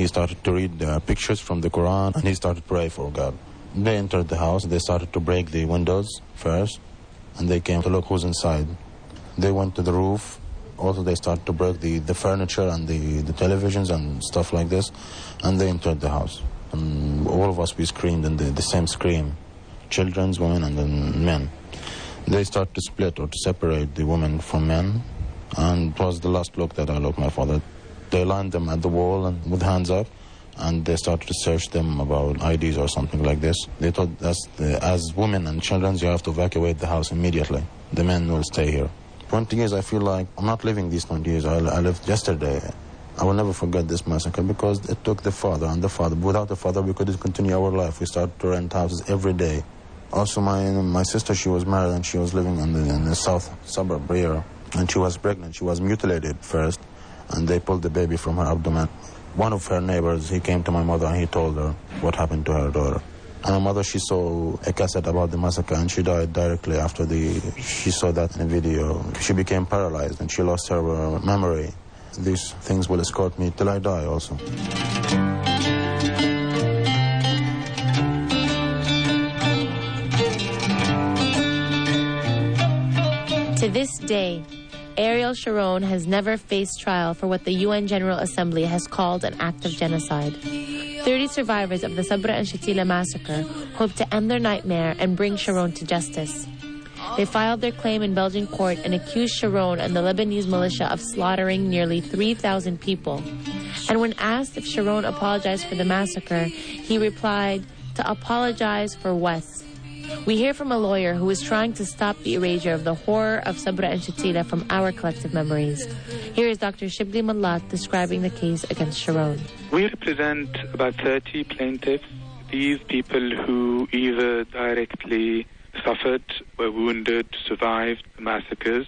He started to read pictures from the Quran, and he started to pray for God. They entered the house. They started to break the windows first, and they came to look who's inside. They went to the roof. Also, they started to break the furniture and the televisions and stuff like this, and they entered the house. And all of us, we screamed in the same scream. Children, women, and then men. They started to split or to separate the women from men, and it was the last look that I looked at my father. They lined them at the wall and with hands up, and they started to search them about IDs or something like this. They told us, as women and children, you have to evacuate the house immediately. The men will stay here. 20 years, I feel like I'm not living these 20 years. I lived yesterday. I will never forget this massacre because it took the father and the father. Without the father, we couldn't continue our life. We started to rent houses every day. Also, my sister, she was married and she was living in the south suburb here. And she was pregnant. She was mutilated first, and they pulled the baby from her abdomen. One of her neighbors, he came to my mother and he told her what happened to her daughter. And my mother, she saw a cassette about the massacre, and she died directly after she saw that in a video. She became paralyzed and she lost her memory. These things will escort me till I die also. To this day, Ariel Sharon has never faced trial for what the UN General Assembly has called an act of genocide. 30 survivors of the Sabra and Shatila massacre hope to end their nightmare and bring Sharon to justice. They filed their claim in Belgian court and accused Sharon and the Lebanese militia of slaughtering nearly 3,000 people. And when asked if Sharon apologized for the massacre, he replied, "To apologize for what?" We hear from a lawyer who is trying to stop the erasure of the horror of Sabra and Shatila from our collective memories. Here is Dr. Shibli Mallat describing the case against Sharon. We represent about 30 plaintiffs. These people who either directly suffered, were wounded, survived the massacres,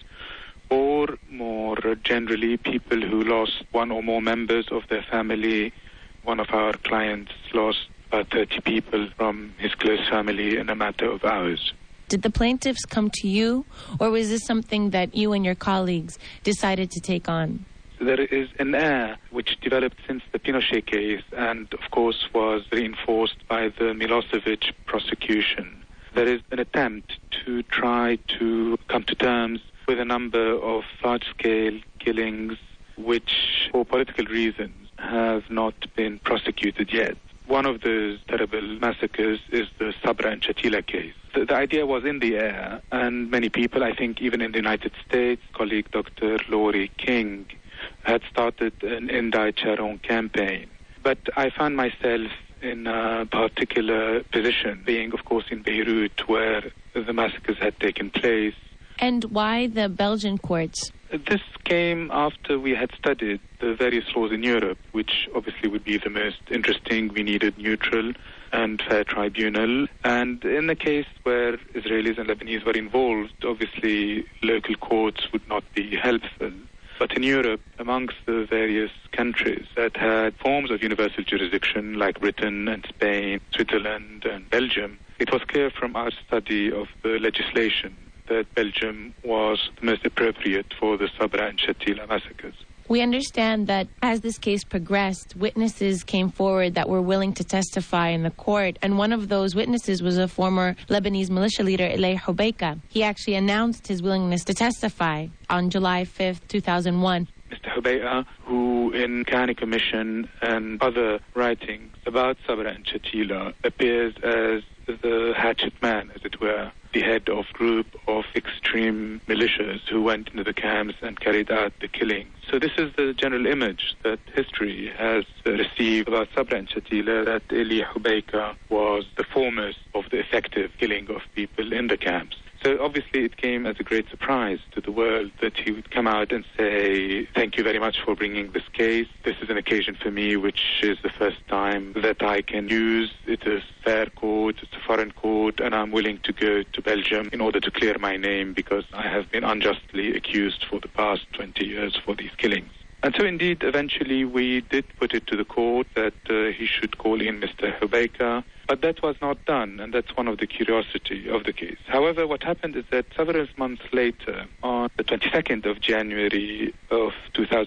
or more generally, people who lost one or more members of their family. One of our clients lost about 30 people from his close family in a matter of hours. Did the plaintiffs come to you, or was this something that you and your colleagues decided to take on? There is an air which developed since the Pinochet case and, of course, was reinforced by the Milosevic prosecution. There is an attempt to try to come to terms with a number of large-scale killings which, for political reasons, have not been prosecuted yet. One of those terrible massacres is the Sabra and Shatila case. The idea was in the air, and many people, I think even in the United States, colleague Dr. Laurie King had started an Indict Sharon campaign. But I found myself in a particular position, being, of course, in Beirut, where the massacres had taken place. And why the Belgian courts? This came after we had studied the various laws in Europe, which obviously would be the most interesting. We needed neutral and fair tribunal. And in the case where Israelis and Lebanese were involved, obviously local courts would not be helpful. But in Europe, amongst the various countries that had forms of universal jurisdiction, like Britain and Spain, Switzerland and Belgium, it was clear from our study of the legislation that Belgium was the most appropriate for the Sabra and Shatila massacres. We understand that as this case progressed, witnesses came forward that were willing to testify in the court, and one of those witnesses was a former Lebanese militia leader, Elay Hubeika. He actually announced his willingness to testify on July 5th, 2001. Mr. Hubeika, who in Kahane Commission and other writings about Sabra and Shatila appears as the hatchet man, as it were, the head of a group of extreme militias who went into the camps and carried out the killing. So this is the general image that history has received about Sabra and Shatila, that Elay Hubeika was the foremost of the effective killing of people in the camps. So obviously it came as a great surprise to the world that he would come out and say, "Thank you very much for bringing this case. This is an occasion for me which is the first time that I can use. It is fair court, it's a foreign court, and I'm willing to go to Belgium in order to clear my name because I have been unjustly accused for the past 20 years for these killings." And so indeed, eventually we did put it to the court that he should call in Mr. Hubeika, but that was not done, and that's one of the curiosity of the case. However, what happened is that several months later, on the 22nd of January of 2002,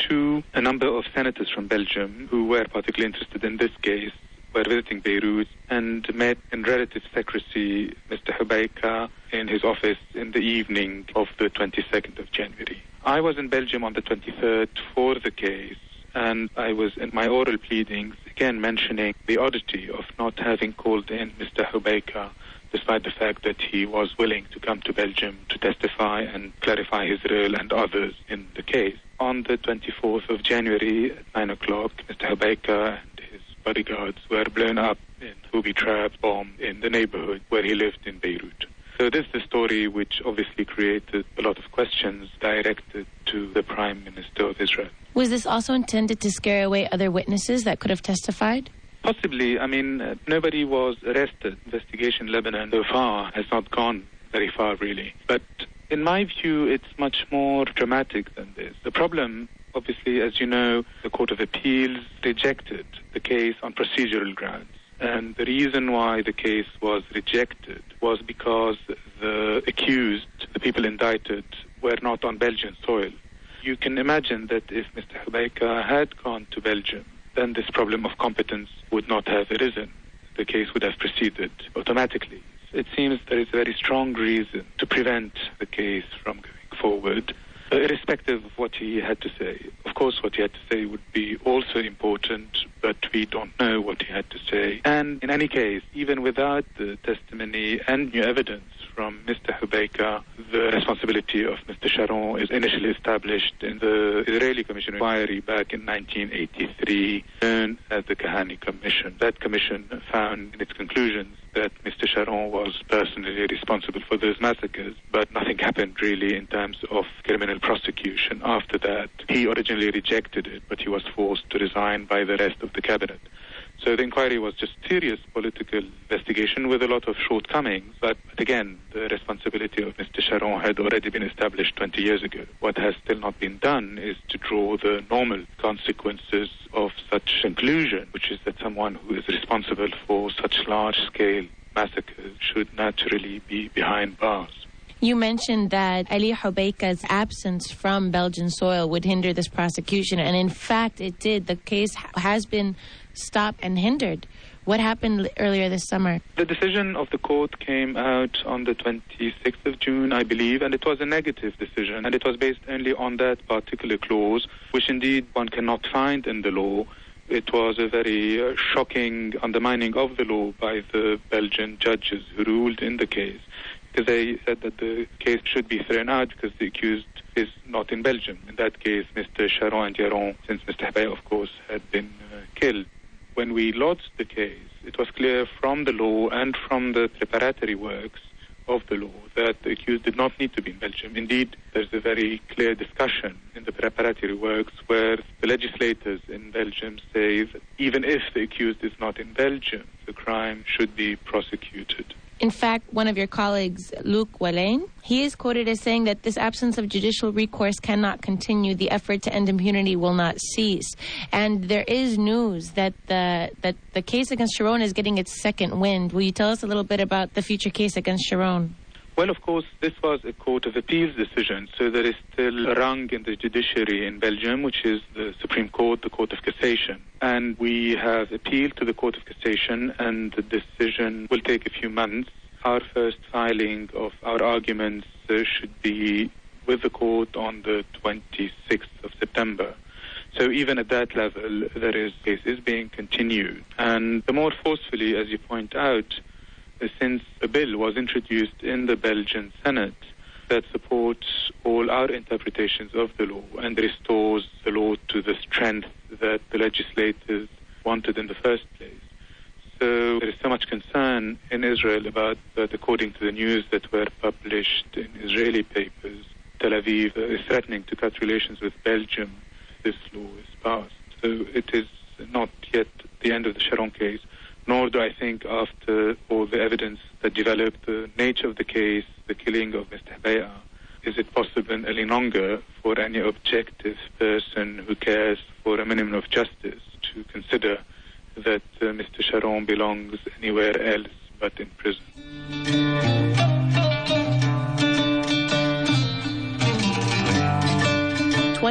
a number of senators from Belgium who were particularly interested in this case were visiting Beirut and met in relative secrecy Mr. Hubaika in his office in the evening of the 22nd of January. I was in Belgium on the 23rd for the case, and I was in my oral pleadings again mentioning the oddity of not having called in Mr. Hubaika, despite the fact that he was willing to come to Belgium to testify and clarify his role and others in the case. On the 24th of January at 9 o'clock, Mr. Hubaika and his bodyguards were blown up in booby-trapped bomb in the neighborhood where he lived in Beirut. So this is the story which obviously created a lot of questions directed to the Prime Minister of Israel. Was this also intended to scare away other witnesses that could have testified? Possibly. I mean, nobody was arrested. Investigation in Lebanon so far has not gone very far, really. But in my view, it's much more dramatic than this. The problem, obviously, as you know, the Court of Appeals rejected the case on procedural grounds. And the reason why the case was rejected was because the accused, the people indicted, were not on Belgian soil. You can imagine that if Mr. Hubaika had gone to Belgium, then this problem of competence would not have arisen. The case would have proceeded automatically. It seems there is a very strong reason to prevent the case from going forward, irrespective of what he had to say. Of course, what he had to say would be also important, but we don't know what he had to say. And in any case, even without the testimony and new evidence from Mr. Hubaika, the responsibility of Mr. Sharon is initially established in the Israeli Commission inquiry back in 1983, known as the Kahane Commission. That commission found in its conclusions that Mr. Sharon was personally responsible for those massacres, but nothing happened really in terms of criminal prosecution after that. He originally rejected it, but he was forced to resign by the rest of the cabinet. So the inquiry was just serious political investigation with a lot of shortcomings. But again, the responsibility of Mr. Sharon had already been established 20 years ago. What has still not been done is to draw the normal consequences of such conclusion, which is that someone who is responsible for such large-scale massacres should naturally be behind bars. You mentioned that Ali Hubaika's absence from Belgian soil would hinder this prosecution, and in fact it did. The case has been stopped and hindered. What happened earlier this summer? The decision of the court came out on the 26th of June, I believe, and it was a negative decision, and it was based only on that particular clause, which indeed one cannot find in the law. It was a very shocking undermining of the law by the Belgian judges who ruled in the case, because they said that the case should be thrown out because the accused is not in Belgium. In that case, Mr. Sharon and Yaron, since Mr. Hubaika, of course, had been killed. When we lodged the case, it was clear from the law and from the preparatory works of the law that the accused did not need to be in Belgium. Indeed, there's a very clear discussion in the preparatory works where the legislators in Belgium say that even if the accused is not in Belgium, the crime should be prosecuted. In fact, one of your colleagues, Luc Walain, he is quoted as saying that this absence of judicial recourse cannot continue. The effort to end impunity will not cease. And there is news that the case against Sharon is getting its second wind. Will you tell us a little bit about the future case against Sharon? Well, of course, this was a Court of Appeals decision, so there is still a rung in the judiciary in Belgium, which is the Supreme Court, the Court of Cassation. And we have appealed to the Court of Cassation, and the decision will take a few months. Our first filing of our arguments should be with the court on the 26th of September. So even at that level, there is cases being continued. And the more forcefully, as you point out, since a bill was introduced in the Belgian Senate that supports all our interpretations of the law and restores the law to the strength that the legislators wanted in the first place. So there is so much concern in Israel about that, according to the news that were published in Israeli papers, Tel Aviv is threatening to cut relations with Belgium. This law is passed. So it is not yet the end of the Sharon case. Nor do I think, after all the evidence that developed, the nature of the case, the killing of Mr. Hubaika, is it possible any longer for any objective person who cares for a minimum of justice to consider that Mr. Sharon belongs anywhere else but in prison.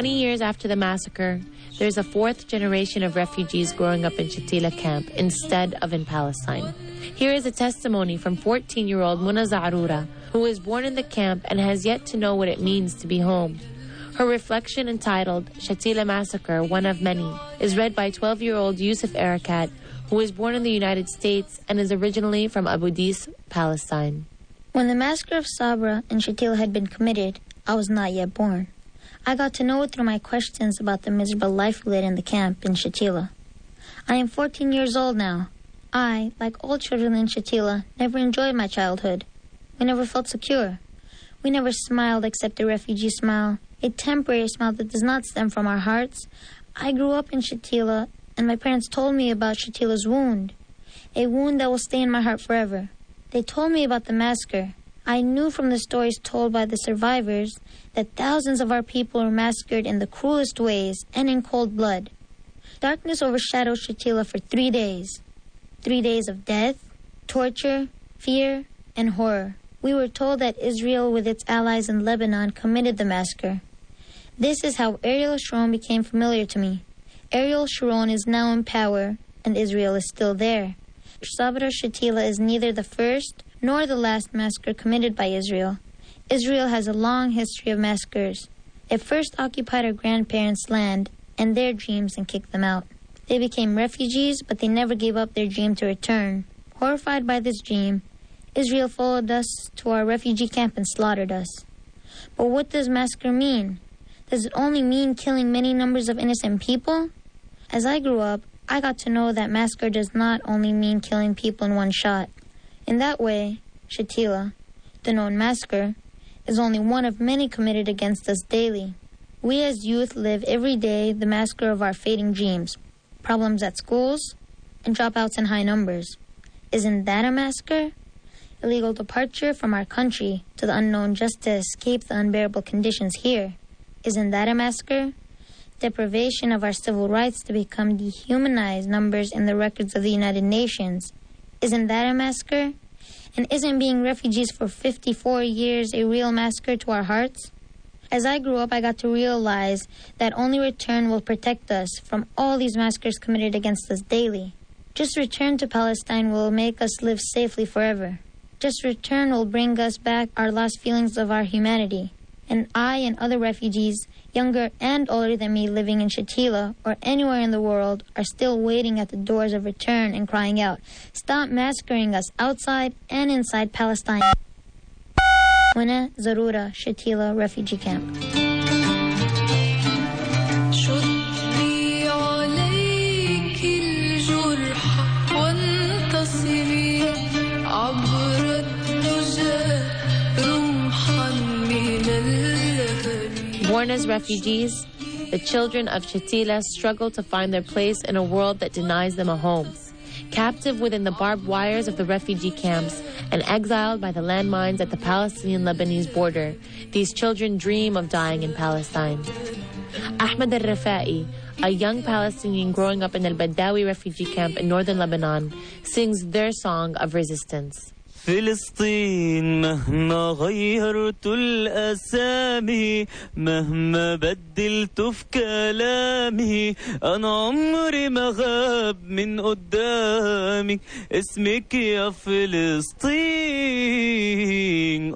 20 years after the massacre, there's a fourth generation of refugees growing up in Shatila camp instead of in Palestine. Here is a testimony from 14-year-old Muna Zaroura, who was born in the camp and has yet to know what it means to be home. Her reflection, entitled Shatila Massacre, One of Many, is read by 12-year-old Yusuf Arakat, who was born in the United States and is originally from Abu Dis, Palestine. When the massacre of Sabra and Shatila had been committed, I was not yet born. I got to know it through my questions about the miserable life we led in the camp in Shatila. I am 14 years old now. I, like all children in Shatila, never enjoyed my childhood. We never felt secure. We never smiled except a refugee smile, a temporary smile that does not stem from our hearts. I grew up in Shatila, and my parents told me about Shatila's wound, a wound that will stay in my heart forever. They told me about the massacre. I knew from the stories told by the survivors that thousands of our people were massacred in the cruelest ways and in cold blood. Darkness overshadowed Shatila for 3 days. 3 days of death, torture, fear, and horror. We were told that Israel with its allies in Lebanon committed the massacre. This is how Ariel Sharon became familiar to me. Ariel Sharon is now in power, and Israel is still there. Sabra Shatila is neither the first nor the last massacre committed by Israel. Israel has a long history of massacres. It first occupied our grandparents' land and their dreams and kicked them out. They became refugees, but they never gave up their dream to return. Horrified by this dream, Israel followed us to our refugee camp and slaughtered us. But what does massacre mean? Does it only mean killing many numbers of innocent people? As I grew up, I got to know that massacre does not only mean killing people in one shot. In that way, Shatila, the known massacre, is only one of many committed against us daily. We as youth live every day the massacre of our fading dreams, problems at schools, and dropouts in high numbers. Isn't that a massacre? Illegal departure from our country to the unknown just to escape the unbearable conditions here. Isn't that a massacre? Deprivation of our civil rights to become dehumanized numbers in the records of the United Nations. Isn't that a massacre? And isn't being refugees for 54 years a real massacre to our hearts? As I grew up, I got to realize that only return will protect us from all these massacres committed against us daily. Just return to Palestine will make us live safely forever. Just return will bring us back our lost feelings of our humanity. And I and other refugees, younger and older than me, living in Shatila or anywhere in the world, are still waiting at the doors of return and crying out, "Stop massacring us outside and inside Palestine." Muna Zaroura, Shatila Refugee Camp. Born as refugees, the children of Shatila struggle to find their place in a world that denies them a home. Captive within the barbed wires of the refugee camps and exiled by the landmines at the Palestinian-Lebanese border, these children dream of dying in Palestine. Ahmed al-Rafai, a young Palestinian growing up in al-Badawi refugee camp in northern Lebanon, sings their song of resistance. فلسطين مهما غيرت الأسامي مهما بدلت في كلامي أنا عمري ما غاب من قدامي اسمك يا فلسطين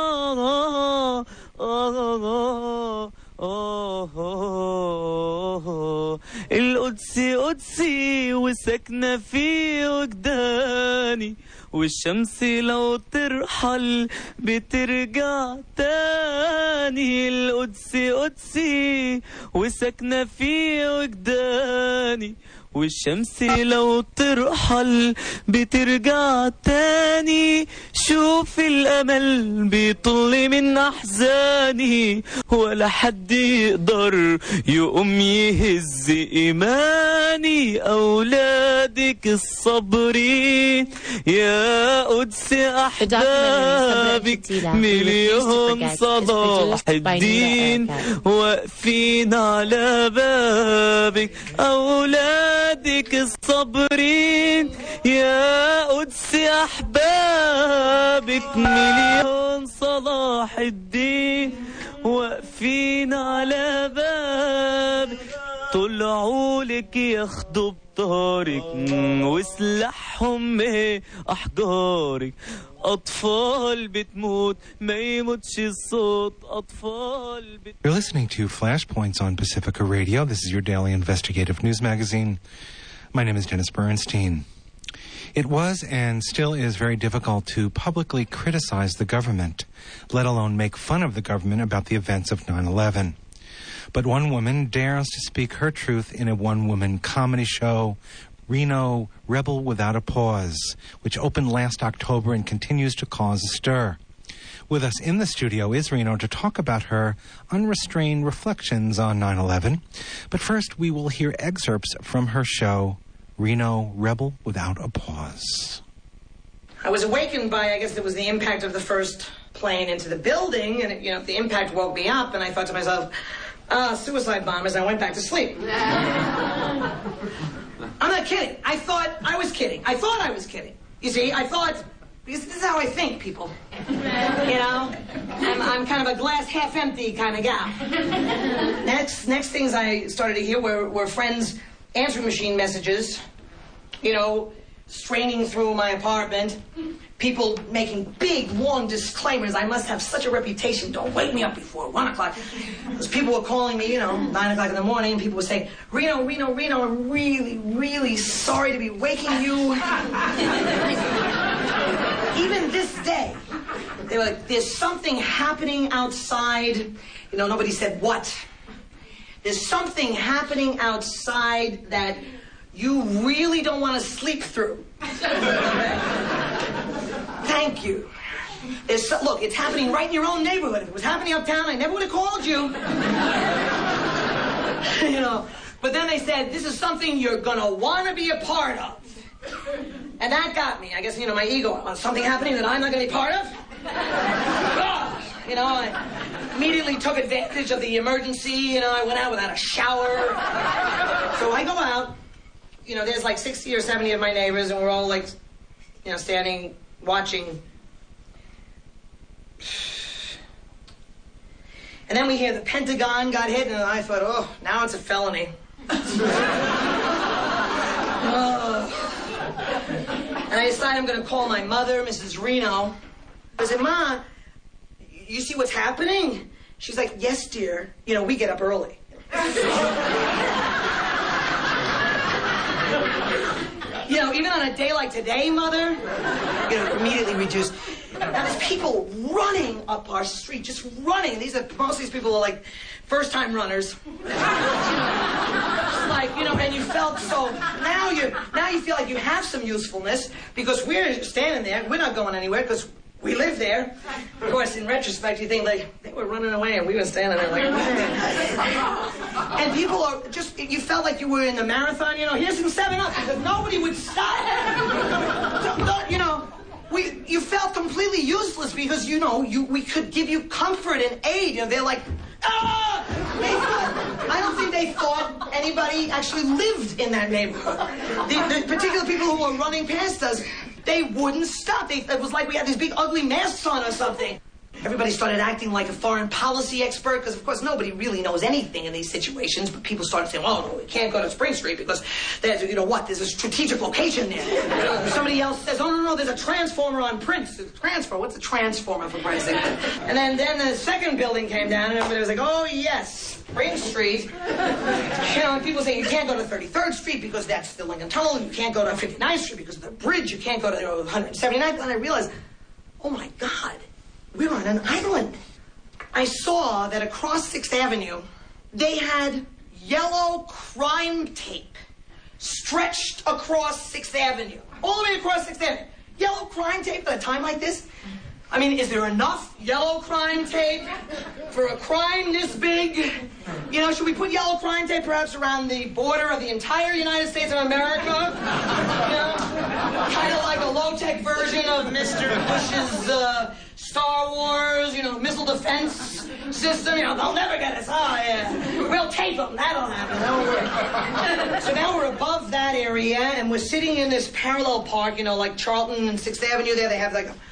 القدس قدسي وسكنة في وجداني والشمس لو ترحل بترجع تاني القدس قدسي وسكنة في وجداني والشمس لو ترحل بترجع تاني شوف الأمل بيطل من أحزاني ولا حد يقدر يقوم يهز إيماني أولادك الصبرين يا قدس أحبابك مليون صلاح الدين واقفين على بابك أولادك الصبرين يا قدس أحبابك مليون صلاح الدين واقفين على بابك طلعوا لك ياخدوا بطارك وسلاحهم احجارك أطفال بتموت ما يموتش الصوت أطفال You're listening to Flashpoints on Pacifica Radio. This is your daily investigative news magazine. My name is Dennis Bernstein. It was and still is very difficult to publicly criticize the government, let alone make fun of the government about the events of 9/11. But one woman dares to speak her truth in a one-woman comedy show, Reno Rebel Without a Pause, which opened last October and continues to cause a stir. With us in the studio is Reno to talk about her unrestrained reflections on 9/11. But first, we will hear excerpts from her show, Reno Rebel Without a Pause. I was awakened by, I guess it was the impact of the first plane into the building, and the impact woke me up, and I thought to myself, suicide bombers, I went back to sleep. I'm not kidding. I thought I was kidding. You see, I thought, because this is how I think, people. I'm kind of a glass half empty kind of gal. Next things I started to hear were friends' answering machine messages, straining through my apartment, people making big, long disclaimers. I must have such a reputation. Don't wake me up before 1 o'clock. Because people were calling me, 9 o'clock in the morning, and people would say, Reno, I'm really, really sorry to be waking you. Even this day, they were like, there's something happening outside. Nobody said what. There's something happening outside that you really don't want to sleep through. Thank you. Look, it's happening right in your own neighborhood. If it was happening uptown, I never would have called you. But then they said, this is something you're going to want to be a part of. And that got me. I guess, my ego. Something happening that I'm not going to be part of? I immediately took advantage of the emergency. I went out without a shower. So I go out. There's like 60 or 70 of my neighbors, and we're all like, standing, watching. And then we hear the Pentagon got hit, and I thought, oh, now it's a felony. And I decided I'm going to call my mother, Mrs. Reno. I said, Ma, you see what's happening? She's like, yes, dear. We get up early. Even on a day like today, Mother, immediately reduced. Now, there's people running up our street, just running. Most of these people are like first-time runners. And you felt so, now you feel like you have some usefulness because we're standing there. We're not going anywhere because we live there. Of course, in retrospect, you think, they were running away and we were standing there and people are just, you felt like you were in the marathon, here's some 7-Up, because nobody would stop. You felt completely useless because, we could give you comfort and aid. They're like, ah! I don't think they thought anybody actually lived in that neighborhood. The particular people who were running past us, they wouldn't stop. It was like we had these big ugly masks on or something. Everybody started acting like a foreign policy expert because, of course, nobody really knows anything in these situations. But people started saying, oh, no, we can't go to Spring Street because there's, there's a strategic location there. Somebody else says, oh, no, there's a transformer on Prince. Transfer? What's a transformer, for Christ's sake? And then the second building came down, and everybody was like, oh, yes, Spring Street. And people say, you can't go to 33rd Street because that's the Lincoln Tunnel. You can't go to 59th Street because of the bridge. You can't go to 179th. And I realized, oh, my God. We're on an island. I saw that across 6th Avenue, they had yellow crime tape stretched across 6th Avenue. All the way across 6th Avenue. Yellow crime tape at a time like this? I mean, is there enough yellow crime tape for a crime this big? Should we put yellow crime tape perhaps around the border of the entire United States of America? Kind of like a low-tech version of Mr. Bush's Star Wars, missile defense system. They'll never get us. Oh, yeah. We'll tape them. That'll happen. Don't worry. So now we're above that area, and we're sitting in this parallel park, like Charlton and 6th Avenue there. They have like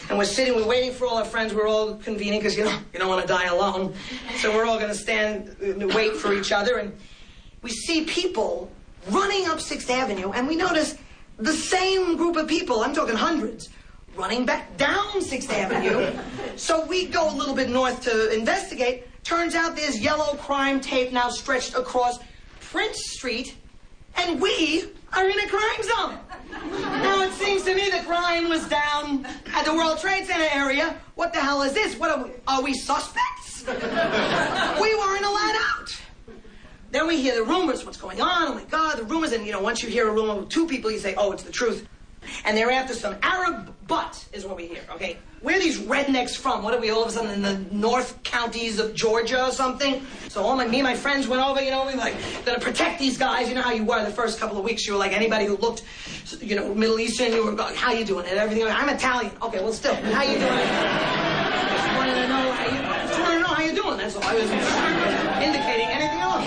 And we're waiting for all our friends. We're all convening because, you don't want to die alone. So we're all going to stand and wait for each other. And we see people running up 6th Avenue, and we notice the same group of people, I'm talking hundreds, running back down 6th Avenue. So we go a little bit north to investigate. Turns out there's yellow crime tape now stretched across Prince Street, and we are in a crime zone. Now, it seems to me the crime was down at the World Trade Center area. What the hell is this? What are we suspects? We weren't allowed out. Then we hear the rumors, what's going on? Oh, my God, the rumors. And, once you hear a rumor with 2 people, you say, oh, it's the truth. And they're after some Arab butt, is what we hear, okay? Where are these rednecks from? What are we all of a sudden in the north counties of Georgia or something? So me and my friends went over, we like, gonna protect these guys. You know how you were the first couple of weeks. You were like anybody who looked, Middle Eastern, you were like, how you doing? And everything. I'm Italian. Okay, well, still, how you doing? Just wanted to know how you doing. That's all. I was indicating anything else.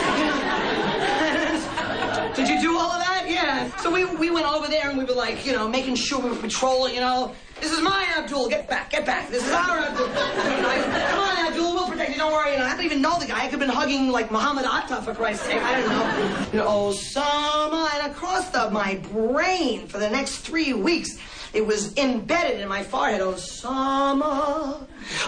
Did you do all of that? Yeah. So we went over there and we were like, making sure we were patrolling, This is my Abdul. Get back. This is our Abdul. Come on, Abdul. We'll protect you. Don't worry. I didn't even know the guy. I could have been hugging like Muhammad Atta, for Christ's sake. I don't know. Osama. And across my brain for the next 3 weeks, it was embedded in my forehead. Osama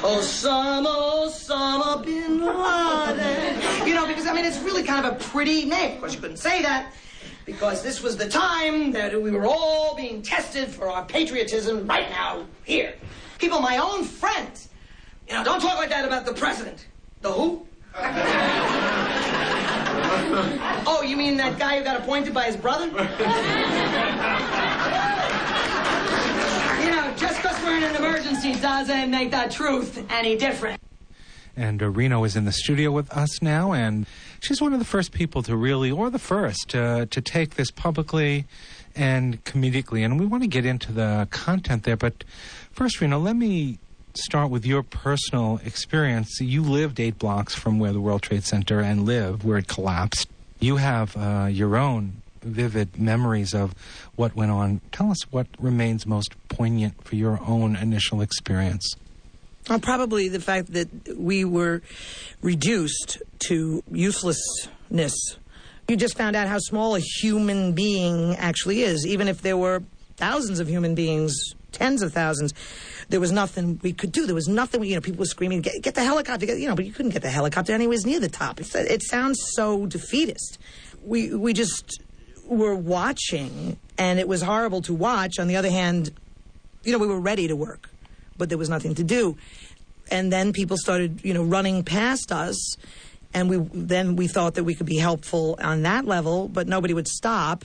bin Laden. Because, it's really kind of a pretty name. Of course, you couldn't say that, because this was the time that we were all being tested for our patriotism right now, here. People, my own friends, don't talk like that about the president. The who? Oh, you mean that guy who got appointed by his brother? Just because we're in an emergency doesn't make the truth any different. And Reno is in the studio with us now, and she's one of the first people to really, or the first, to take this publicly and comedically. And we want to get into the content there. But first, Reno, let me start with your personal experience. You lived 8 blocks from where the World Trade Center where it collapsed. You have your own vivid memories of what went on. Tell us what remains most poignant for your own initial experience. Probably the fact that we were reduced to uselessness. You just found out how small a human being actually is. Even if there were thousands of human beings, tens of thousands, there was nothing we could do. There was nothing, people were screaming, get the helicopter, but you couldn't get the helicopter anywhere near the top. It sounds so defeatist. We just were watching, and it was horrible to watch. On the other hand, we were ready to work, but there was nothing to do. And then people started, running past us, and we thought that we could be helpful on that level, but nobody would stop.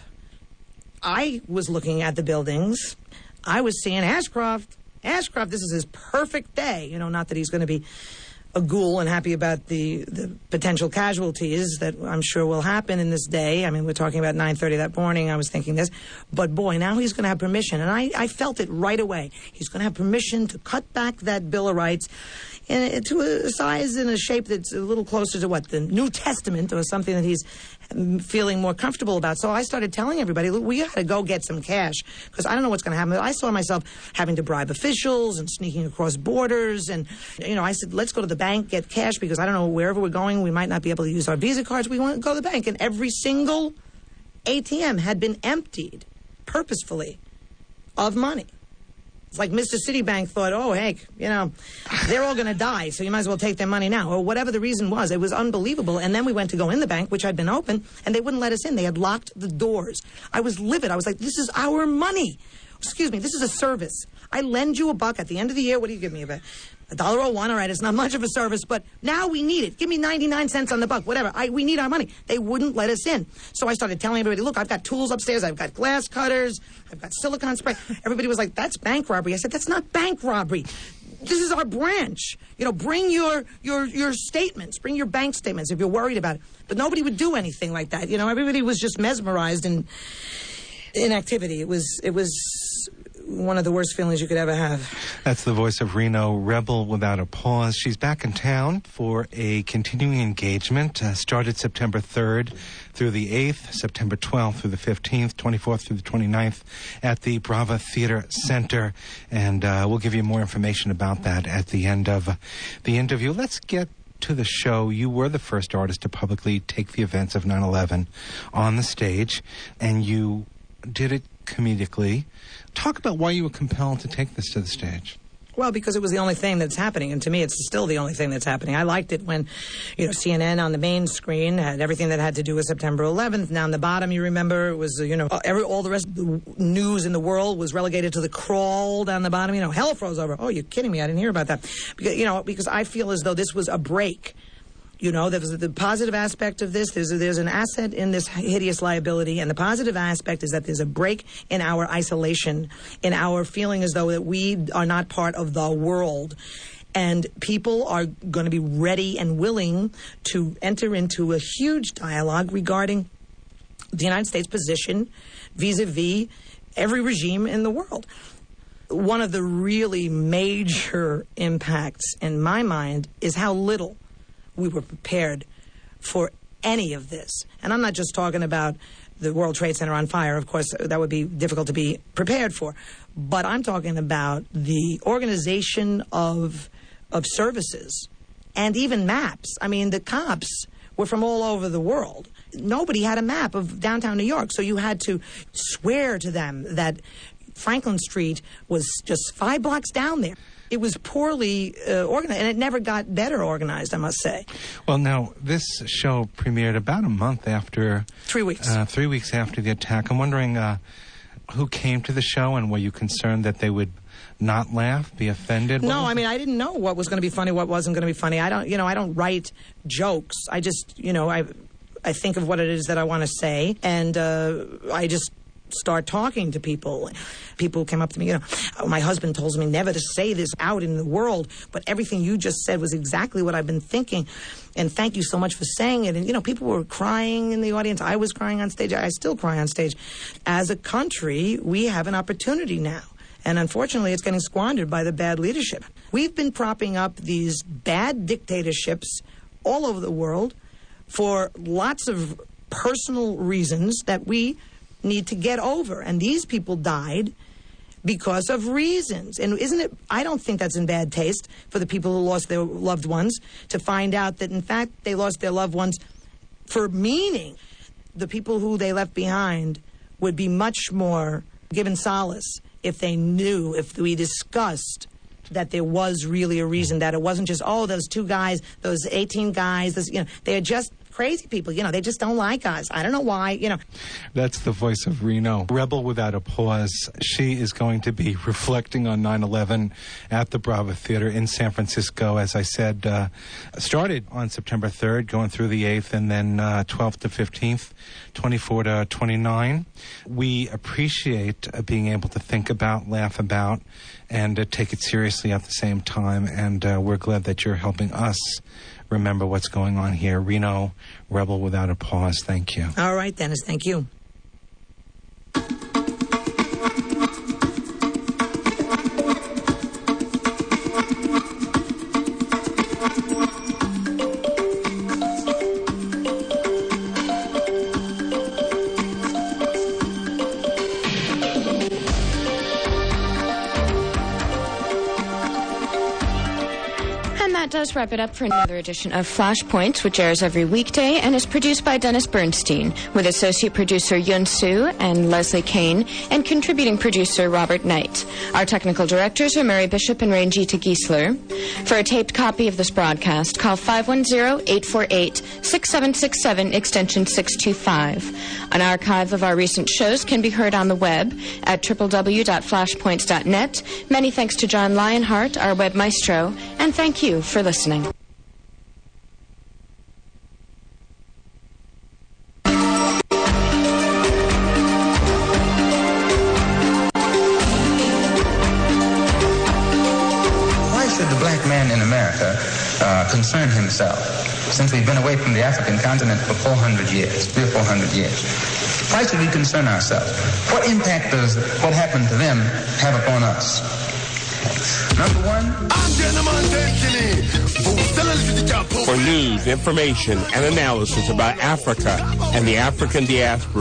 I was looking at the buildings. I was seeing Ashcroft, this is his perfect day. Not that he's going to be a ghoul and happy about the potential casualties that I'm sure will happen in this day. We're talking about 9:30 that morning. I was thinking this. But, boy, now he's going to have permission. And I felt it right away. He's going to have permission to cut back that Bill of Rights to a size and a shape that's a little closer to the New Testament, or something that he's feeling more comfortable about. So I started telling everybody, look, we got to go get some cash, because I don't know what's going to happen. I saw myself having to bribe officials and sneaking across borders. And, I said, let's go to the bank, get cash, because I don't know, wherever we're going, we might not be able to use our Visa cards. We want to go to the bank. And every single ATM had been emptied purposefully of money. It's like Mr. Citibank thought, oh, Hank, they're all going to die, so you might as well take their money now, or whatever the reason was. It was unbelievable. And then we went to go in the bank, which had been open, and they wouldn't let us in. They had locked the doors. I was livid. I was like, this is our money. Excuse me, this is a service. I lend you $1 at the end of the year. What do you give me? About $1.01. All right, it's not much of a service, but now we need it. Give me 99 cents on the buck, whatever. We need our money. They wouldn't let us in. So I started telling everybody, look, I've got tools upstairs. I've got glass cutters. I've got silicone spray. Everybody was like, that's bank robbery. I said, that's not bank robbery. This is our branch. Bring your statements. Bring your bank statements if you're worried about it. But nobody would do anything like that. Everybody was just mesmerized in inactivity. It was one of the worst feelings you could ever have. That's the voice of Reno, Rebel Without a Pause. She's back in town for a continuing engagement. Started September 3rd through the 8th, September 12th through the 15th, 24th through the 29th at the Brava Theater Center. And we'll give you more information about that at the end of the interview. Let's get to the show. You were the first artist to publicly take the events of 9/11 on the stage, and you did it comedically. Talk about why you were compelled to take this to the stage. Well, because it was the only thing that's happening, and to me, it's still the only thing that's happening. I liked it when, CNN on the main screen had everything that had to do with September 11th. Now, on the bottom, you remember, it was, all the rest of the news in the world was relegated to the crawl down the bottom. Hell froze over. Oh, you're kidding me. I didn't hear about that. Because I feel as though this was a break. There's the positive aspect of this. There's an asset in this hideous liability, and the positive aspect is that there's a break in our isolation, in our feeling as though that we are not part of the world. And people are going to be ready and willing to enter into a huge dialogue regarding the United States position vis-a-vis every regime in the world. One of the really major impacts in my mind is how little we were prepared for any of this. And I'm not just talking about the World Trade Center on fire. Of course, that would be difficult to be prepared for. But I'm talking about the organization of services and even maps. I mean, the cops were from all over the world. Nobody had a map of downtown New York, so you had to swear to them that Franklin Street was just 5 blocks down there. It was poorly organized, and it never got better organized, I must say. Well, now, this show premiered about a month after... 3 weeks. 3 weeks after the attack. I'm wondering who came to the show, and were you concerned that they would not laugh, be offended? No, I mean, I didn't know what was going to be funny, what wasn't going to be funny. I don't write jokes. I just, I think of what it is that I want to say, and I just start talking to people. People came up to me, my husband told me never to say this out in the world, but everything you just said was exactly what I've been thinking, and thank you so much for saying it. And, people were crying in the audience. I was crying on stage. I still cry on stage. As a country, we have an opportunity now, and unfortunately, it's getting squandered by the bad leadership. We've been propping up these bad dictatorships all over the world for lots of personal reasons that we need to get over. And these people died because of reasons. And I don't think that's in bad taste for the people who lost their loved ones to find out that, in fact, they lost their loved ones for meaning. The people who they left behind would be much more given solace if they knew, if we discussed that there was really a reason, that it wasn't just, those 2 guys, those 18 guys, they're just crazy people. They just don't like us. I don't know why, That's the voice of Reno, Rebel Without a Pause. She is going to be reflecting on 9/11 at the Brava Theater in San Francisco. As I said, started on September 3rd, going through the 8th, and then 12th to 15th, 24 to 29. We appreciate being able to think about, laugh about, and take it seriously at the same time. And we're glad that you're helping us remember what's going on here. Reno, Rebel Without a Pause, thank you. All right, Dennis, thank you. Does wrap it up for another edition of Flashpoints, which airs every weekday and is produced by Dennis Bernstein, with associate producer Yun Su and Leslie Kane, and contributing producer Robert Knight. Our technical directors are Mary Bishop and Ranjita Giesler. For a taped copy of this broadcast, call 510-848-6767, extension 625. An archive of our recent shows can be heard on the web at www.flashpoints.net. Many thanks to John Lionheart, our web maestro, and thank you for listening. Why should the black man in America concern himself, since we've been away from the African continent for 400 years, 300 or 400 years? Why should we concern ourselves? What impact does what happened to them have upon us? Number one, for news, information, and analysis about Africa and the African diaspora,